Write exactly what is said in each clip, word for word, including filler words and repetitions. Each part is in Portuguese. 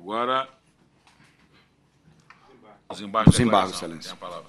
Agora, os embargos. Os embargos, excelência. Tem a palavra.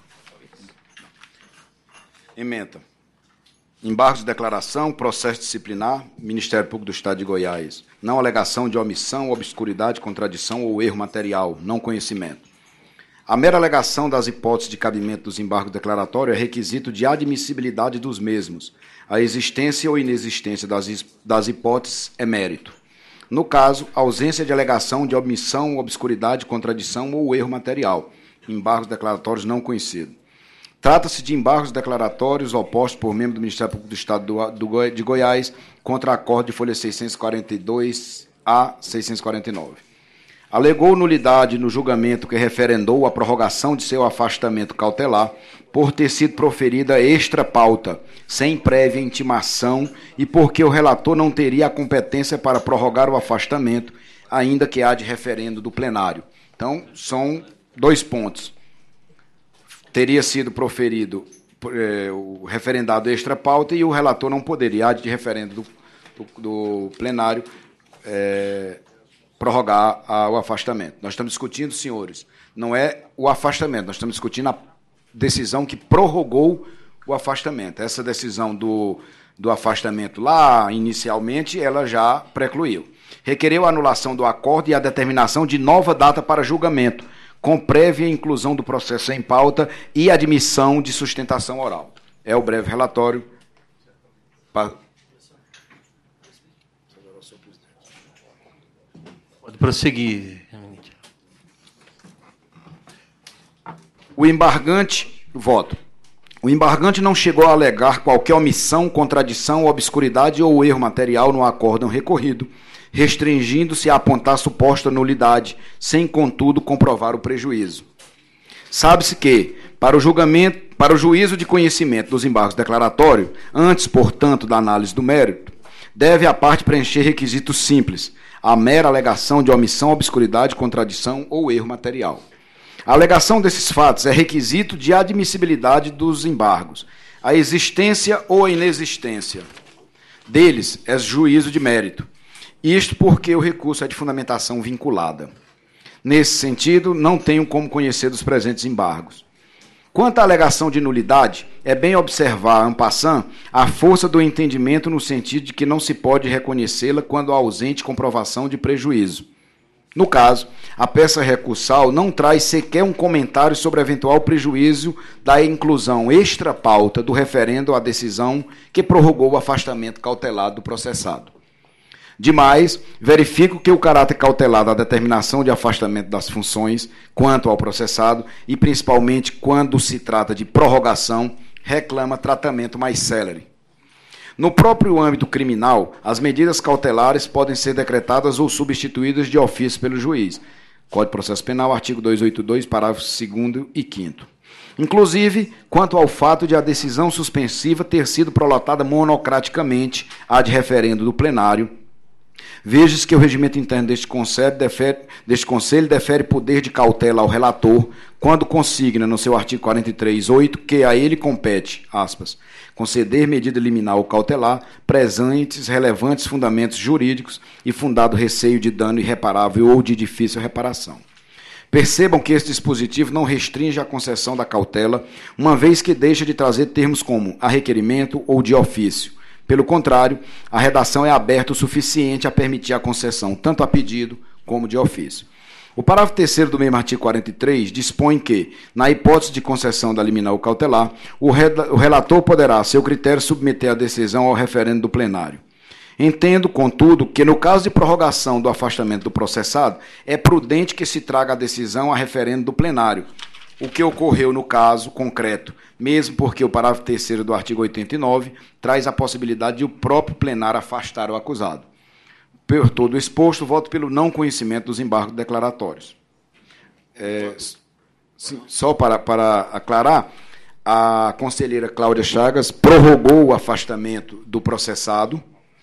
Ementa. Embargos de declaração, processo disciplinar, Ministério Público do Estado de Goiás. Não alegação de omissão, obscuridade, contradição ou erro material, não conhecimento. A mera alegação das hipóteses de cabimento dos embargos declaratórios é requisito de admissibilidade dos mesmos. A existência ou inexistência das, das hipóteses é mérito. No caso, a ausência de alegação de omissão, obscuridade, contradição ou erro material. Embargos declaratórios não conhecidos. Trata-se de embargos declaratórios opostos por membro do Ministério Público do Estado do, do, de Goiás contra acordo de folha seiscentos e quarenta e dois a seiscentos e quarenta e nove. Alegou nulidade no julgamento que referendou a prorrogação de seu afastamento cautelar por ter sido proferida extra pauta, sem prévia intimação e porque o relator não teria a competência para prorrogar o afastamento, ainda que há de referendo do plenário. Então, são dois pontos. Teria sido proferido eh, o referendado extra pauta e o relator não poderia, de referendo do, do, do plenário, eh, prorrogar a, o afastamento. Nós estamos discutindo, senhores, não é o afastamento, nós estamos discutindo a decisão que prorrogou o afastamento. Essa decisão do, do afastamento lá, inicialmente, ela já precluiu. Requereu a anulação do acordo e a determinação de nova data para julgamento, com prévia inclusão do processo em pauta e admissão de sustentação oral. É o breve relatório. Pode prosseguir. O embargante, voto. O embargante não chegou a alegar qualquer omissão, contradição, obscuridade ou erro material no acórdão recorrido, restringindo-se a apontar suposta nulidade, sem, contudo, comprovar o prejuízo. Sabe-se que, para o julgamento, para o juízo de conhecimento dos embargos declaratórios, antes, portanto, da análise do mérito, deve a parte preencher requisitos simples, a mera alegação de omissão, obscuridade, contradição ou erro material. A alegação desses fatos é requisito de admissibilidade dos embargos. A existência ou a inexistência deles é juízo de mérito. Isto porque o recurso é de fundamentação vinculada. Nesse sentido, não tenho como conhecer dos presentes embargos. Quanto à alegação de nulidade, é bem observar, en passant, a força do entendimento no sentido de que não se pode reconhecê-la quando há ausente comprovação de prejuízo. No caso, a peça recursal não traz sequer um comentário sobre eventual prejuízo da inclusão extra-pauta do referendo à decisão que prorrogou o afastamento cautelar do processado. Demais, verifico que o caráter cautelar da determinação de afastamento das funções quanto ao processado, e principalmente quando se trata de prorrogação, reclama tratamento mais célere. No próprio âmbito criminal, as medidas cautelares podem ser decretadas ou substituídas de ofício pelo juiz. Código de Processo Penal, artigo duzentos e oitenta e dois, parágrafos segundo e quinto. Inclusive, quanto ao fato de a decisão suspensiva ter sido prolatada monocraticamente à de referendo do plenário, veja-se que o regimento interno deste conselho, defere, deste conselho defere poder de cautela ao relator quando consigna, no seu artigo quarenta e três, oito, que a ele compete, aspas, conceder medida liminar ou cautelar, presentes relevantes fundamentos jurídicos e fundado receio de dano irreparável ou de difícil reparação. Percebam que este dispositivo não restringe a concessão da cautela, uma vez que deixa de trazer termos como a requerimento ou de ofício. Pelo contrário, a redação é aberta o suficiente a permitir a concessão, tanto a pedido como de ofício. O parágrafo terceiro do mesmo artigo quarenta e três dispõe que, na hipótese de concessão da liminar ou cautelar, o relator poderá, a seu critério, submeter a decisão ao referendo do plenário. Entendo, contudo, que no caso de prorrogação do afastamento do processado, é prudente que se traga a decisão a referendo do plenário, o que ocorreu no caso concreto, mesmo porque o parágrafo terceiro do artigo oitenta e nove traz a possibilidade de o próprio plenário afastar o acusado. Por todo exposto, voto pelo não conhecimento dos embargos declaratórios. É, sim, só para, para aclarar, a conselheira Cláudia Chagas prorrogou o afastamento do processado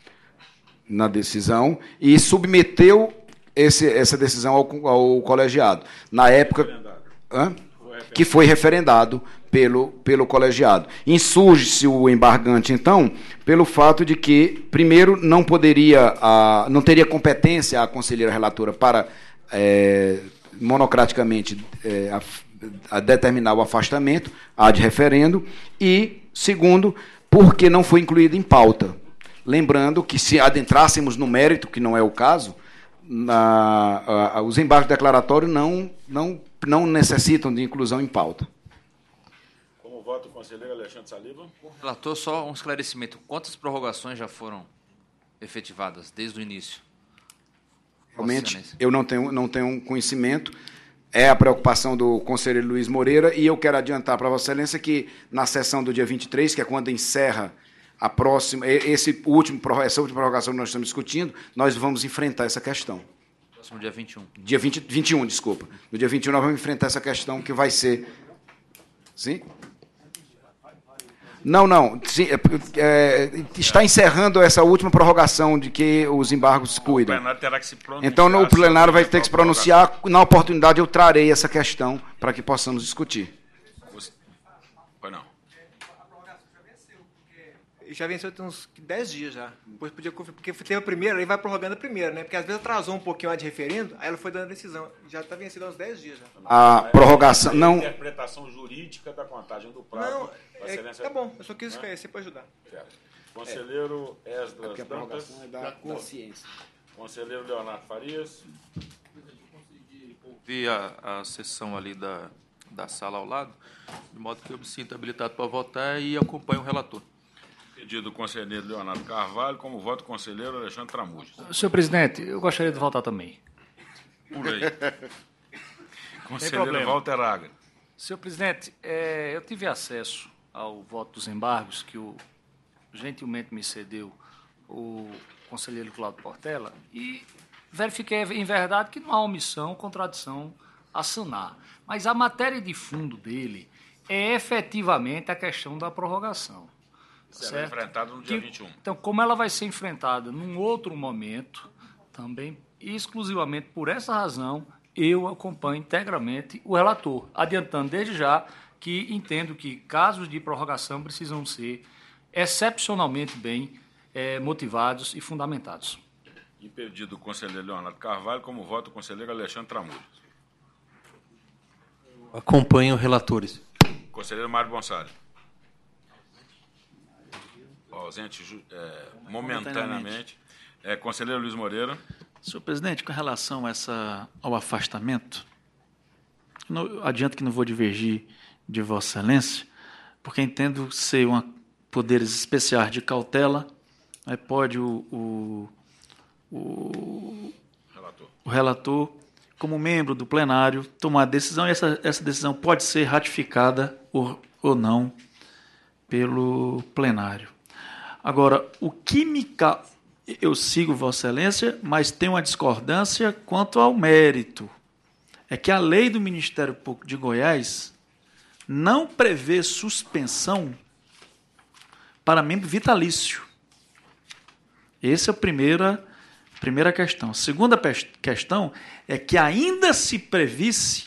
na decisão e submeteu esse, essa decisão ao, ao colegiado. Na época... Hã? Que foi referendado pelo, pelo colegiado. Insurge-se o embargante, então, pelo fato de que, primeiro, não poderia, a, não teria competência a conselheira relatora para é, monocraticamente é, a, a determinar o afastamento, há de referendo, e, segundo, porque não foi incluído em pauta. Lembrando que, se adentrássemos no mérito, que não é o caso, na, a, a, os embargos declaratórios não, não, não necessitam de inclusão em pauta. Como vota o conselheiro Alexandre Saliba? Relator, só um esclarecimento. Quantas prorrogações já foram efetivadas desde o início? Realmente, eu não tenho, não tenho conhecimento. É a preocupação do conselheiro Luiz Moreira, e eu quero adiantar para Vossa Excelência que, na sessão do dia vinte e três, que é quando encerra a próxima, esse último, essa última prorrogação que nós estamos discutindo, nós vamos enfrentar essa questão. Próximo dia vinte e um. Dia vinte, vinte e um, desculpa. No dia vinte e um nós vamos enfrentar essa questão que vai ser... Sim? Não, não. Sim, é, é, está encerrando essa última prorrogação de que os embargos cuidam. O plenário terá que se pronunciar. Então, no plenário vai ter que se pronunciar. Na oportunidade, eu trarei essa questão para que possamos discutir. Pois não. Já venceu tem uns dez dias já. Depois podia conferir, porque teve a primeira, aí vai prorrogando a primeira, né? Porque às vezes atrasou um pouquinho a de referendo, aí ela foi dando a decisão. Já está vencida há uns dez dias já. A prorrogação. Não. Interpretação jurídica da contagem do prazo. Não, é, tá bom, eu só quis esclarecer para ajudar. Certo. Conselheiro Esdras É a Dantas. prorrogação é da consciência. Conselheiro Leonardo Farias. Vi a, a sessão ali da, da sala ao lado, de modo que eu me sinto habilitado para votar e acompanho o relator. Pedido do conselheiro Leonardo Carvalho, como voto o conselheiro Alexandre Tramujas. Senhor presidente, eu gostaria de votar também. Por aí. Conselheiro Walter Agra. Senhor presidente, é, eu tive acesso ao voto dos embargos que o, gentilmente me cedeu o conselheiro Cláudio Portela e verifiquei, em verdade, que não há omissão, contradição a sanar. Mas a matéria de fundo dele é efetivamente a questão da prorrogação. Será enfrentada no dia que, vinte e um. Então, como ela vai ser enfrentada num outro momento, também, exclusivamente por essa razão, eu acompanho integralmente o relator, adiantando desde já que entendo que casos de prorrogação precisam ser excepcionalmente bem é, motivados e fundamentados. E pedido do conselheiro Leonardo Carvalho, como voto o conselheiro Alexandre Tramujas. Acompanho relatores. Conselheiro Mário Gonçalves. Ausente é, momentaneamente. É, conselheiro Luiz Moreira. Senhor presidente, com relação a essa, ao afastamento, não, adianto que não vou divergir de Vossa Excelência, porque entendo ser uma, poderes especiais de cautela, aí pode o, o, o, relator. o relator, como membro do plenário, tomar decisão, e essa, essa decisão pode ser ratificada ou, ou não pelo plenário. Agora, o que me... Ca... Eu sigo Vossa Excelência, mas tenho uma discordância quanto ao mérito. É que a lei do Ministério Público de Goiás não prevê suspensão para membro vitalício. Essa é a primeira, primeira questão. A segunda questão é que ainda se previsse,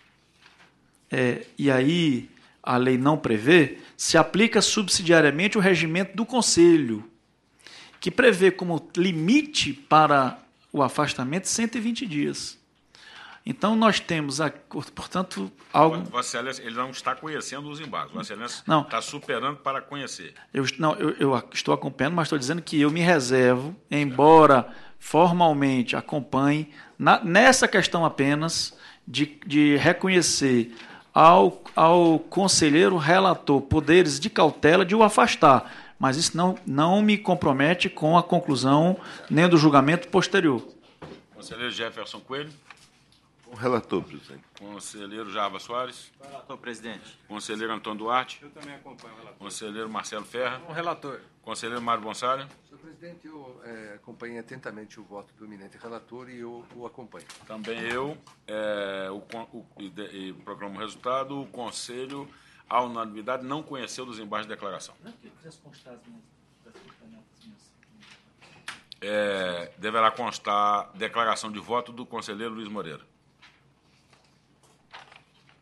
é, e aí a lei não prevê, se aplica subsidiariamente o regimento do Conselho, que prevê como limite para o afastamento cento e vinte dias. Então, nós temos, portanto, algo... Vossa Excelência, ele não está conhecendo os embargos. Vossa Excelência não, está superando para conhecer. Eu, não, eu, eu estou acompanhando, mas estou dizendo que eu me reservo, embora formalmente acompanhe, na, nessa questão apenas de, de reconhecer ao, ao conselheiro relator poderes de cautela de o afastar, mas isso não, não me compromete com a conclusão nem do julgamento posterior. Conselheiro Jefferson Coelho. O relator, presidente. Conselheiro Jarbas Soares. Relator, presidente. Conselheiro Antônio Duarte. Eu também acompanho o relator. Conselheiro Marcelo Ferra. O relator. Conselheiro Mário Gonçalves. Senhor presidente, eu é, acompanhei atentamente o voto do eminente relator e eu o acompanho. Também eu é, o, o, e, e proclamo o resultado. O Conselho, à unanimidade, não conheceu dos embargos de declaração. É, deverá constar declaração de voto do conselheiro Luiz Moreira.